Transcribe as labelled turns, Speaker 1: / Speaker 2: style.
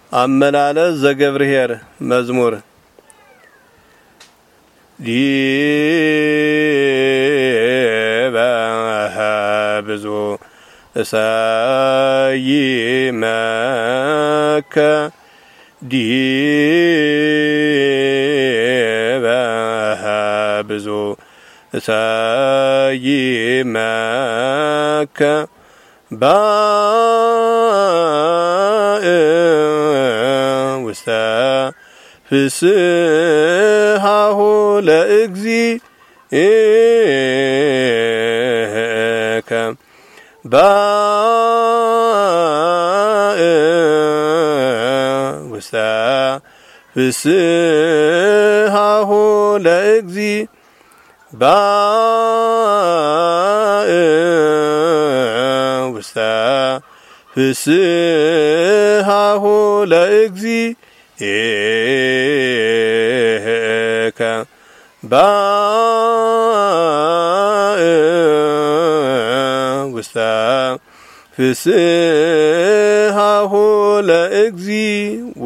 Speaker 1: አመላለስ ዘገብርኄር መዝሙር ዲበ ብዙ እሰይመከ ዲበ ብዙ እሰይመከ ውስተ ፍስሐሁ ለእግዚእከ ውስተ ፍስሐሁ ለእግዚእከ ውስተ ፍስሐሁ ለእግዚእከ ውስተ ፍስሐሁ ለእግዚእከ